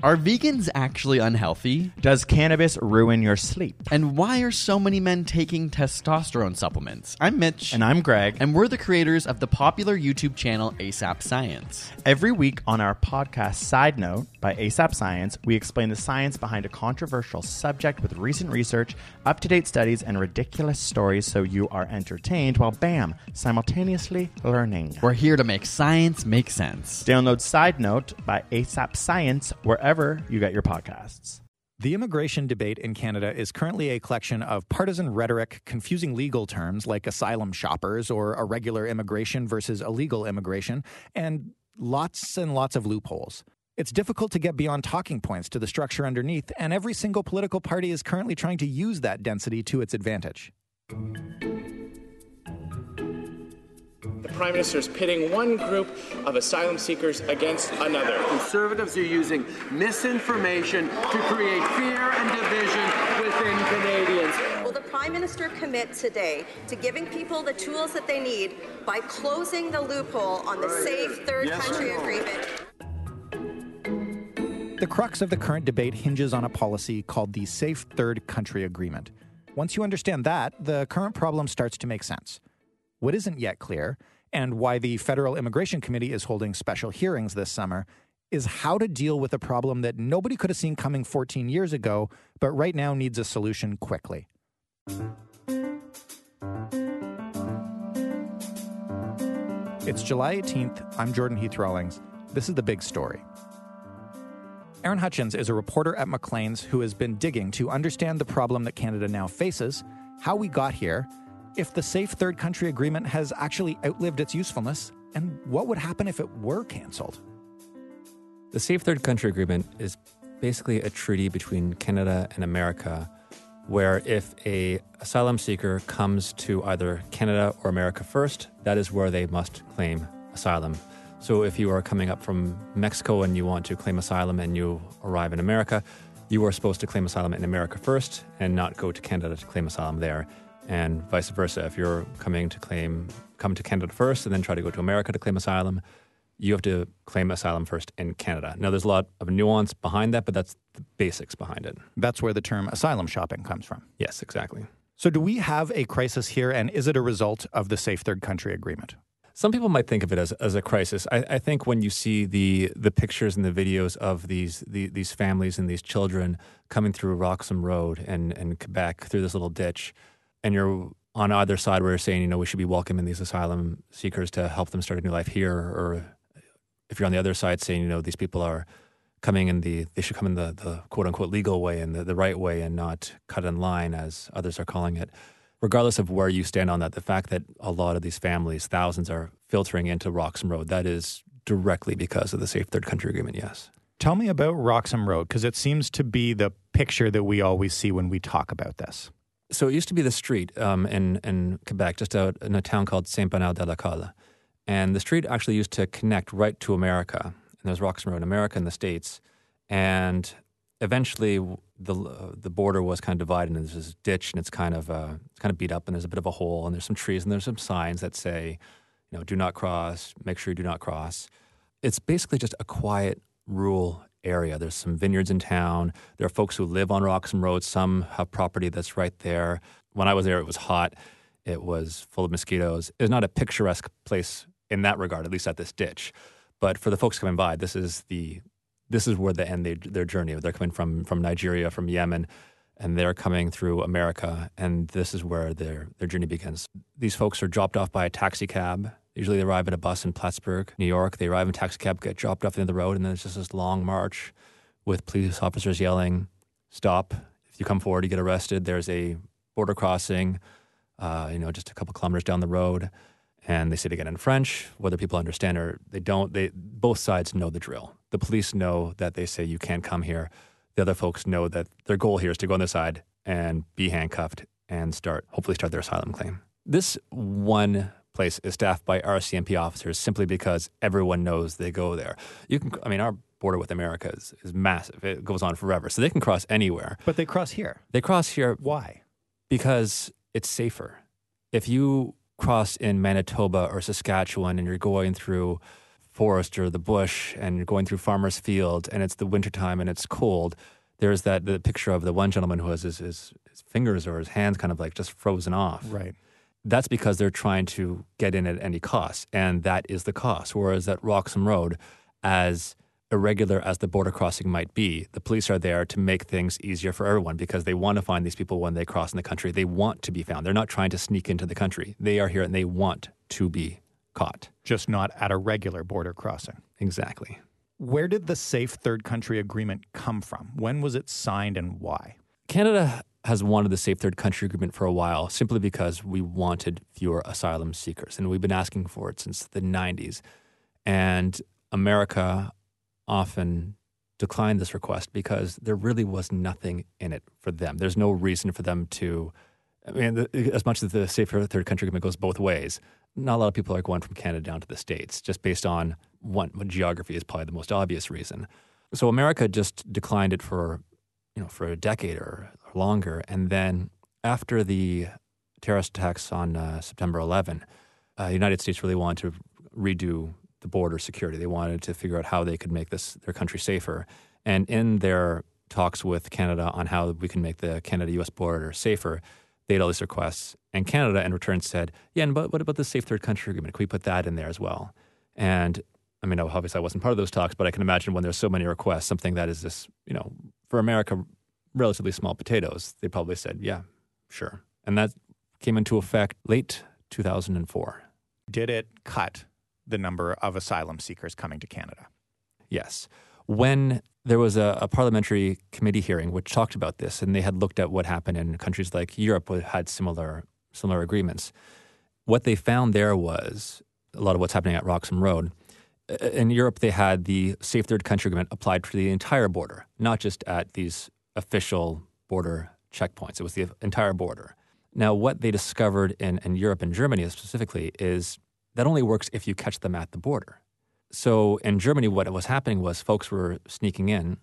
Are vegans actually unhealthy? Does cannabis ruin your sleep? And why are so many men taking testosterone supplements? I'm Mitch. And I'm Greg. And we're the creators of the popular YouTube channel ASAP Science. Every week on our podcast Side Note by ASAP Science, we explain the science behind a controversial subject with recent research, up-to-date studies, and ridiculous stories so you are entertained while, bam, simultaneously learning. We're here to make science make sense. Download Side Note by ASAP Science wherever you get your podcasts. The immigration debate in Canada is currently a collection of partisan rhetoric, confusing legal terms like asylum shoppers or irregular immigration versus illegal immigration, and lots of loopholes. It's difficult to get beyond talking points to the structure underneath, and every single political party is currently trying to use that density to its advantage. The Prime Minister is pitting one group of asylum seekers against another. Conservatives are using misinformation to create fear and division within Canadians. Will the Prime Minister commit today to giving people the tools that they need by closing the loophole on the Safe Third Country Agreement? The crux of the current debate hinges on a policy called the Safe Third Country Agreement. Once you understand that, the current problem starts to make sense. What isn't yet clear, and why the Federal Immigration Committee is holding special hearings this summer, is how to deal with a problem that nobody could have seen coming 14 years ago, but right now needs a solution quickly. It's July 18th. I'm Jordan Heath Rawlings. This is The Big Story. Aaron Hutchins is a reporter at Maclean's who has been digging to understand the problem that Canada now faces, how we got here, if the Safe Third Country Agreement has actually outlived its usefulness, and what would happen if it were cancelled. The Safe Third Country Agreement is basically a treaty between Canada and America where if a asylum seeker comes to either Canada or America first, that is where they must claim asylum. So if you are coming up from Mexico and you want to claim asylum and you arrive in America, you are supposed to claim asylum in America first and not go to Canada to claim asylum there. And vice versa. If you're come to Canada first and then try to go to America to claim asylum, you have to claim asylum first in Canada. Now, there's a lot of nuance behind that, but that's the basics behind it. That's where the term asylum shopping comes from. Yes, exactly. So do we have a crisis here, and is it a result of the Safe Third Country Agreement? Some people might think of it as a crisis. I think when you see the pictures and the videos of these families and these children coming through Roxham Road and Quebec through this little ditch, and you're on either side where you're saying, we should be welcoming these asylum seekers to help them start a new life here. Or if you're on the other side saying, these people are coming in they should come in the quote unquote legal way and the right way and not cut in line as others are calling it. Regardless of where you stand on that, the fact that a lot of these families, thousands, are filtering into Roxham Road, that is directly because of the Safe Third Country Agreement, yes. Tell me about Roxham Road, because it seems to be the picture that we always see when we talk about this. So it used to be the street in Quebec, just out in a town called Saint-Bernard-de-la-Colle. And the street actually used to connect right to America. And there's Roxham Road in America and the States. And eventually the border was kind of divided, and there's this ditch, and it's kind of beat up, and there's a bit of a hole, and there's some trees, and there's some signs that say, do not cross, make sure you do not cross. It's basically just a quiet, rural area. There's some vineyards in town. There are folks who live on Roxham Road. Some have property that's right there. When I was there, it was hot. It was full of mosquitoes. It's not a picturesque place in that regard, at least at this ditch. But for the folks coming by, this is where they end their journey. They're coming from Nigeria, from Yemen, and they're coming through America, and this is where their journey begins. These folks are dropped off by a taxi cab. Usually they arrive at a bus in Plattsburgh, New York. They arrive in a taxi cab, get dropped off the end of the road, and then it's just this long march with police officers yelling, "Stop. If you come forward, you get arrested." There's a border crossing, just a couple kilometers down the road, and they say it again in French. Whether people understand or they don't, both sides know the drill. The police know that they say you can't come here. The other folks know that their goal here is to go on the side and be handcuffed and hopefully start their asylum claim. This one place is staffed by RCMP officers simply because everyone knows they go there. Our border with America is massive. It goes on forever. So they can cross anywhere. But they cross here. They cross here. Why? Because it's safer. If you cross in Manitoba or Saskatchewan and you're going through forest or the bush and you're going through farmer's field and it's the wintertime and it's cold, there's the picture of the one gentleman who has his fingers or his hands kind of like just frozen off. Right. That's because they're trying to get in at any cost, and that is the cost. Whereas at Roxham Road, as irregular as the border crossing might be, the police are there to make things easier for everyone because they want to find these people when they cross in the country. They want to be found. They're not trying to sneak into the country. They are here and they want to be caught. Just not at a regular border crossing. Exactly. Where did the Safe Third Country Agreement come from? When was it signed and why? Canada has wanted the Safe Third Country Agreement for a while simply because we wanted fewer asylum seekers. And we've been asking for it since the 90s. And America often declined this request because there really was nothing in it for them. There's no reason for them to, I mean, as much as the Safe Third Country Agreement goes both ways, not a lot of people are going from Canada down to the States just based on what geography is probably the most obvious reason. So America just declined it for a decade or longer. And then after the terrorist attacks on September 11, the United States really wanted to redo the border security. They wanted to figure out how they could make their country safer. And in their talks with Canada on how we can make the Canada-U.S. border safer, they had all these requests. And Canada, in return, said, yeah, but what about the Safe Third Country Agreement? Can we put that in there as well? And I mean, obviously I wasn't part of those talks, but I can imagine when there's so many requests, something that is this, for America, relatively small potatoes, they probably said, yeah, sure. And that came into effect late 2004. Did it cut the number of asylum seekers coming to Canada? Yes. When there was a parliamentary committee hearing which talked about this, and they had looked at what happened in countries like Europe that had similar agreements, what they found there was a lot of what's happening at Roxham Road. In Europe, they had the Safe Third Country Agreement applied for the entire border, not just at these official border checkpoints. It was the entire border. Now, what they discovered in Europe and Germany specifically is that only works if you catch them at the border. So in Germany, what was happening was folks were sneaking in,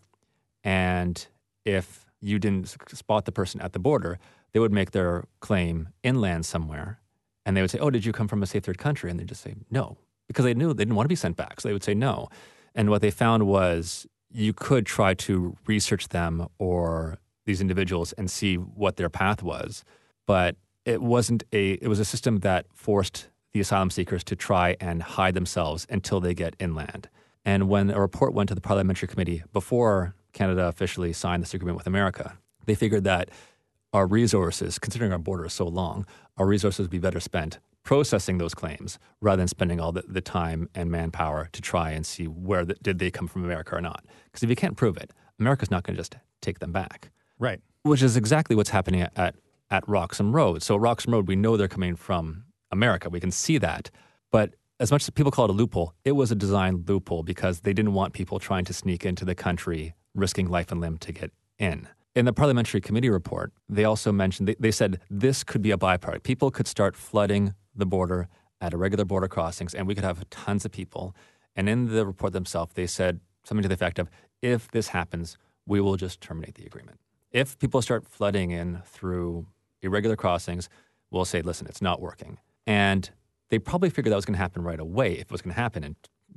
and if you didn't spot the person at the border, they would make their claim inland somewhere, and they would say, oh, did you come from a safe third country? And they'd just say no, because they knew they didn't want to be sent back. So they would say no. And what they found was you could try to research them or these individuals and see what their path was, but it was a system that forced the asylum seekers to try and hide themselves until they get inland. And when a report went to the parliamentary committee before Canada officially signed this agreement with America, they figured that our resources, considering our border is so long, our resources would be better spent processing those claims rather than spending all the time and manpower to try and see where did they come from America or not. Because if you can't prove it, America's not going to just take them back. Right. Which is exactly what's happening at Roxham Road. So Roxham Road, we know they're coming from America. We can see that. But as much as people call it a loophole, it was a design loophole because they didn't want people trying to sneak into the country, risking life and limb to get in. In the parliamentary committee report, they also mentioned, they said this could be a byproduct. People could start flooding the border at irregular border crossings, and we could have tons of people. And in the report themselves, they said something to the effect of, if this happens, we will just terminate the agreement. If people start flooding in through irregular crossings, we'll say, listen, it's not working. And they probably figured that was going to happen right away. If it was going to happen in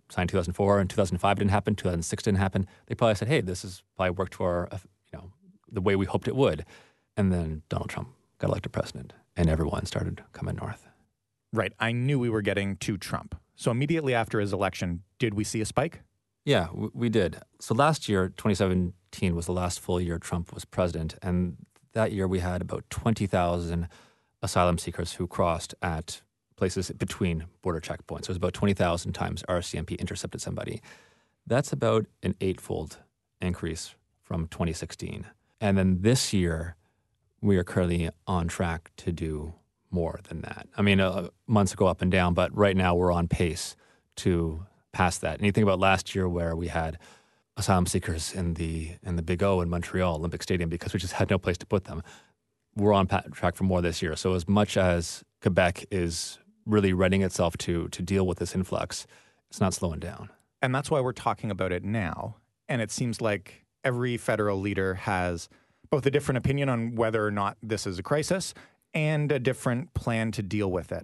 2004 and 2005 didn't happen, 2006 didn't happen, they probably said, hey, this has probably worked to our, the way we hoped it would. And then Donald Trump got elected president and everyone started coming north. Right. I knew we were getting to Trump. So immediately after his election, did we see a spike? Yeah, we did. So last year, 2017, was the last full year Trump was president. And that year we had about 20,000 asylum seekers who crossed at places between border checkpoints. So it was about 20,000 times RCMP intercepted somebody. That's about an 8-fold increase from 2016. And then this year, we are currently on track to do more than that. I mean, months go up and down, but right now we're on pace to pass that. And you think about last year where we had asylum seekers in the Big O in Montreal, Olympic Stadium, because we just had no place to put them. We're on track for more this year. So as much as Quebec is really readying itself to deal with this influx, it's not slowing down. And that's why we're talking about it now. And it seems like every federal leader has both a different opinion on whether or not this is a crisis and a different plan to deal with it.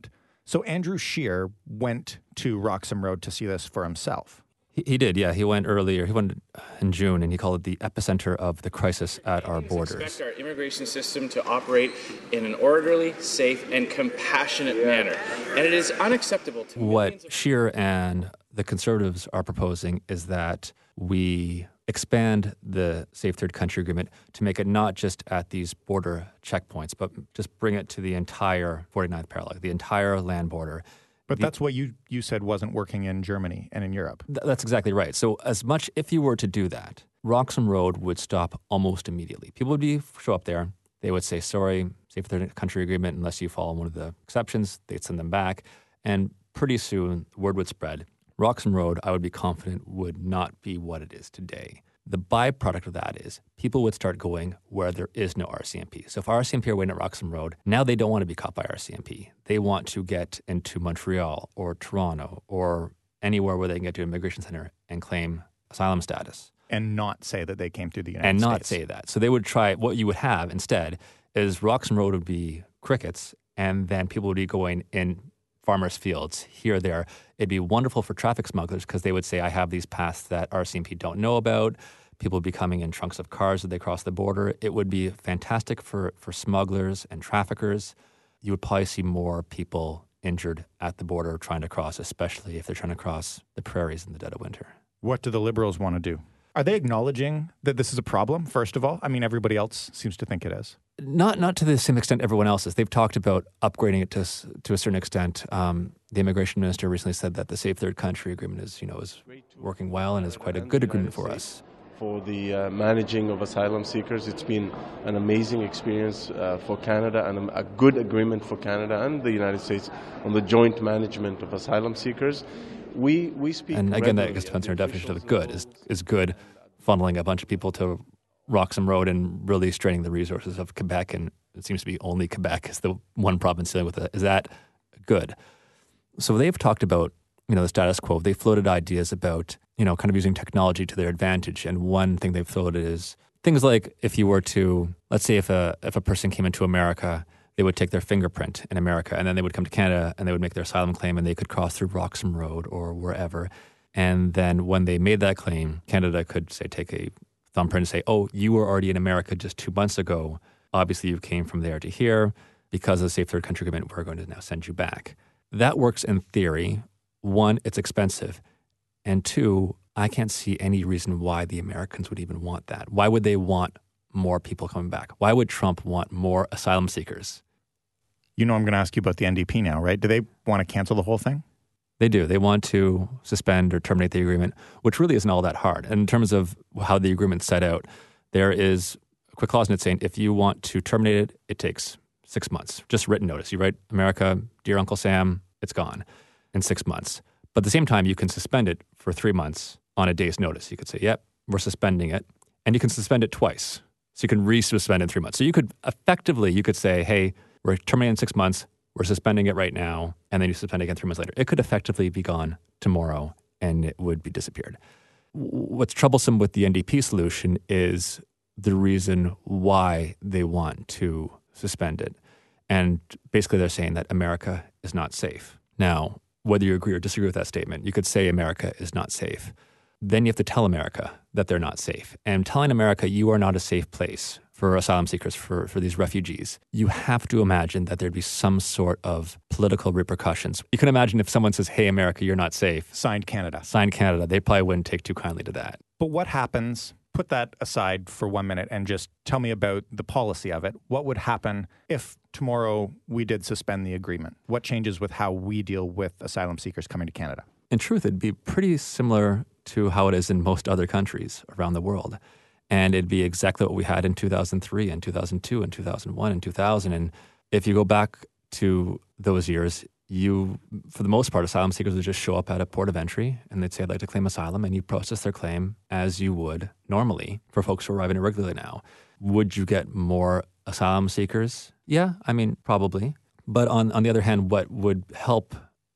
So Andrew Scheer went to Roxham Road to see this for himself. He did, yeah. He went earlier. He went in June, and he called it the epicenter of the crisis at our borders. We expect our immigration system to operate in an orderly, safe, and compassionate manner. And it is unacceptable to What Scheer and the Conservatives are proposing is that we expand the Safe Third Country Agreement to make it not just at these border checkpoints, but just bring it to the entire 49th parallel, the entire land border. But that's what you said wasn't working in Germany and in Europe. That's exactly right. So as much, if you were to do that, Roxham Road would stop almost immediately. People would show up there. They would say, sorry, Safe Third Country Agreement, unless you follow one of the exceptions, they'd send them back. And pretty soon, word would spread. Roxham Road, I would be confident, would not be what it is today. The byproduct of that is people would start going where there is no RCMP. So if RCMP are waiting at Roxham Road, now they don't want to be caught by RCMP. They want to get into Montreal or Toronto or anywhere where they can get to an immigration center and claim asylum status. And not say that they came through the United States. And not say that. So they would try, what you would have instead is Roxham Road would be crickets, and then people would be going in farmers' fields here or there. It'd be wonderful for traffic smugglers because they would say, I have these paths that RCMP don't know about. People would be coming in trunks of cars as they cross the border. It would be fantastic for smugglers and traffickers. You would probably see more people injured at the border trying to cross, especially if they're trying to cross the prairies in the dead of winter. What do the Liberals want to do? Are they acknowledging that this is a problem, first of all? I mean, everybody else seems to think it is. Not to the same extent everyone else is. They've talked about upgrading it to a certain extent. The immigration minister recently said that the Safe Third Country Agreement is working well and is quite a good agreement for us. For the managing of asylum seekers. It's been an amazing experience for Canada and a good agreement for Canada and the United States on the joint management of asylum seekers. We speak. And again, that just depends on our definition of good. Is good funneling a bunch of people to Roxham Road and really straining the resources of Quebec, and it seems to be only Quebec is the one province dealing with it. Is that good? So they've talked about the status quo. They floated ideas about kind of using technology to their advantage. And one thing they've floated is things like if you were to, let's say if a person came into America, they would take their fingerprint in America and then they would come to Canada and they would make their asylum claim and they could cross through Roxham Road or wherever. And then when they made that claim, Canada could say, take a thumbprint and say, oh, you were already in America just 2 months ago. Obviously you came from there to here. Because of the Safe Third Country Agreement, we're going to now send you back. That works in theory. One, it's expensive. And two, I can't see any reason why the Americans would even want that. Why would they want more people coming back? Why would Trump want more asylum seekers? I'm going to ask you about the NDP now, right? Do they want to cancel the whole thing? They do. They want to suspend or terminate the agreement, which really isn't all that hard. And in terms of how the agreement's set out, there is a quick clause in it saying if you want to terminate it, it takes 6 months. Just written notice. You write, America, dear Uncle Sam, it's gone in 6 months. But at the same time, you can suspend it for 3 months on a day's notice. You could say, yep, we're suspending it. And you can suspend it twice. So you can re-suspend in 3 months. So you could say, hey, we're terminating in 6 months. We're suspending it right now. And then you suspend it again 3 months later. It could effectively be gone tomorrow and it would be disappeared. What's troublesome with the NDP solution is the reason why they want to suspend it. And basically they're saying that America is not safe. Now, whether you agree or disagree with that statement, you could say America is not safe. Then you have to tell America that they're not safe. And telling America you are not a safe place for asylum seekers, for these refugees, you have to imagine that there'd be some sort of political repercussions. You can imagine if someone says, hey, America, you're not safe. Signed Canada. They probably wouldn't take too kindly to that. But what happens, put that aside for 1 minute and just tell me about the policy of it. What would happen if tomorrow we did suspend the agreement? What changes with how we deal with asylum seekers coming to Canada? In truth, it'd be pretty similar to how it is in most other countries around the world. And it'd be exactly what we had in 2003 and 2002 and 2001 and 2000. And if you go back to those years, for the most part, asylum seekers would just show up at a port of entry and they'd say, I'd like to claim asylum, and you process their claim as you would normally for folks who are arriving irregularly now. Would you get more asylum seekers? Yeah, I mean, probably. But on the other hand, what would help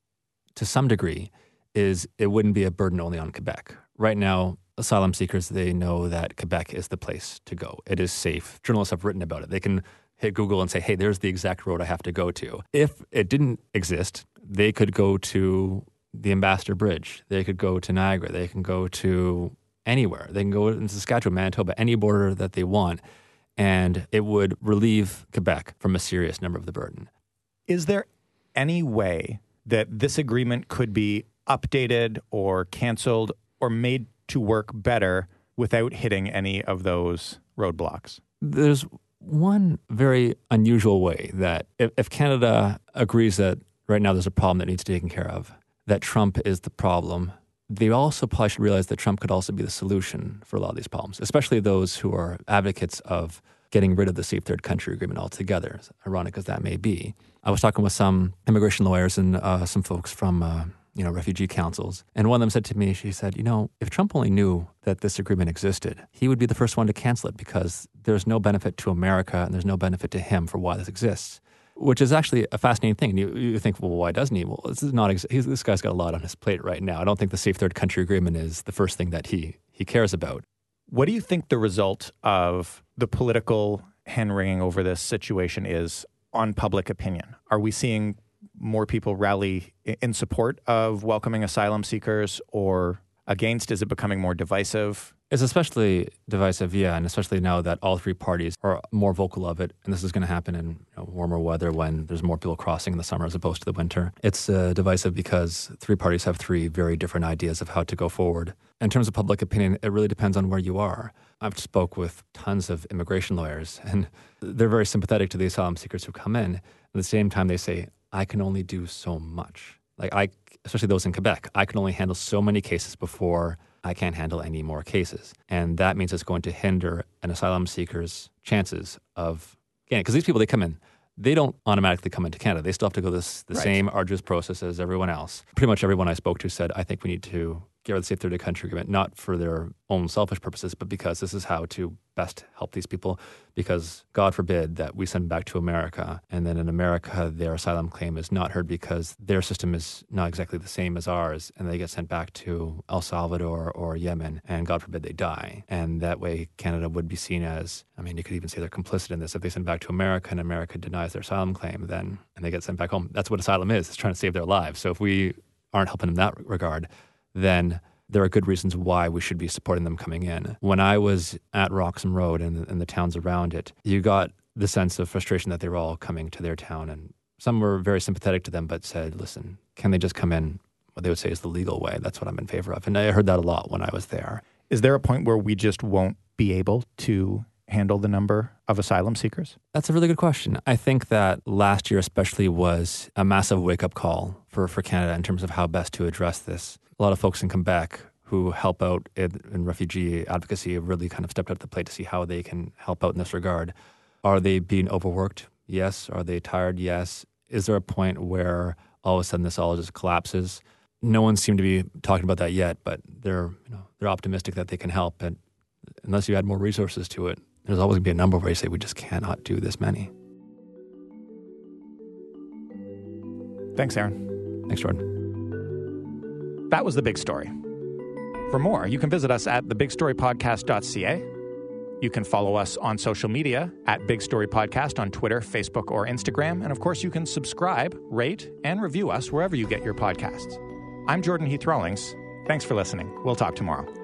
to some degree is it wouldn't be a burden only on Quebec. Right now, asylum seekers, they know that Quebec is the place to go. It is safe. Journalists have written about it. They can hit Google and say, hey, there's the exact road I have to go to. If it didn't exist, they could go to the Ambassador Bridge. They could go to Niagara. They can go to anywhere. They can go in Saskatchewan, Manitoba, any border that they want. And it would relieve Quebec from a serious number of the burden. Is there any way that this agreement could be updated or canceled or made to work better without hitting any of those roadblocks? There's one very unusual way that if Canada agrees that right now there's a problem that needs to be taken care of, that Trump is the problem, they also probably should realize that Trump could also be the solution for a lot of these problems, especially those who are advocates of getting rid of the Safe Third Country Agreement altogether, as ironic as that may be. I was talking with some immigration lawyers and some folks from refugee councils, and one of them said to me, she said, if Trump only knew that this agreement existed, he would be the first one to cancel it because there's no benefit to America and there's no benefit to him for why this exists. Which is actually a fascinating thing. You think, well, why doesn't he? Well, this guy's got a lot on his plate right now. I don't think the Safe Third Country Agreement is the first thing that he cares about. What do you think the result of the political hand-wringing over this situation is on public opinion? Are we seeing more people rally in support of welcoming asylum seekers or against? Is it becoming more divisive? It's especially divisive, yeah, and especially now that all three parties are more vocal of it, and this is going to happen in warmer weather when there's more people crossing in the summer as opposed to the winter. It's divisive because three parties have three very different ideas of how to go forward. In terms of public opinion, it really depends on where you are. I've spoke with tons of immigration lawyers, and they're very sympathetic to the asylum seekers who come in. At the same time, they say, I can only do so much. Especially those in Quebec, I can only handle so many cases before I can't handle any more cases. And that means it's going to hinder an asylum seeker's chances of getting it. Because these people, they come in, they don't automatically come into Canada. They still have to go the same arduous process as everyone else. Pretty much everyone I spoke to said, I think we need to get rid of the Safe Third Country Agreement, not for their own selfish purposes, but because this is how to best help these people. Because God forbid that we send them back to America, and then in America, their asylum claim is not heard because their system is not exactly the same as ours, and they get sent back to El Salvador or Yemen, and God forbid they die. And that way, Canada would be seen as, you could even say they're complicit in this. If they send back to America and America denies their asylum claim, and they get sent back home, that's what asylum is. It's trying to save their lives. So if we aren't helping in that regard, then there are good reasons why we should be supporting them coming in. When I was at Roxham Road and the towns around it, you got the sense of frustration that they were all coming to their town, and some were very sympathetic to them but said, listen, can they just come in what they would say is the legal way? That's what I'm in favor of. And I heard that a lot when I was there. Is there a point where we just won't be able to handle the number of asylum seekers? That's a really good question. I think that last year especially was a massive wake-up call for Canada in terms of how best to address this. A lot of folks in Quebec who help out in refugee advocacy have really kind of stepped up to the plate to see how they can help out in this regard. Are they being overworked? Yes. Are they tired? Yes. Is there a point where all of a sudden this all just collapses? No one seemed to be talking about that yet, but they're optimistic that they can help. And unless you add more resources to it, there's always going to be a number where you say, we just cannot do this many. Thanks, Aaron. Thanks, Jordan. That was The Big Story. For more, you can visit us at thebigstorypodcast.ca. You can follow us on social media at Big Story Podcast on Twitter, Facebook, or Instagram. And of course, you can subscribe, rate, and review us wherever you get your podcasts. I'm Jordan Heath Rawlings. Thanks for listening. We'll talk tomorrow.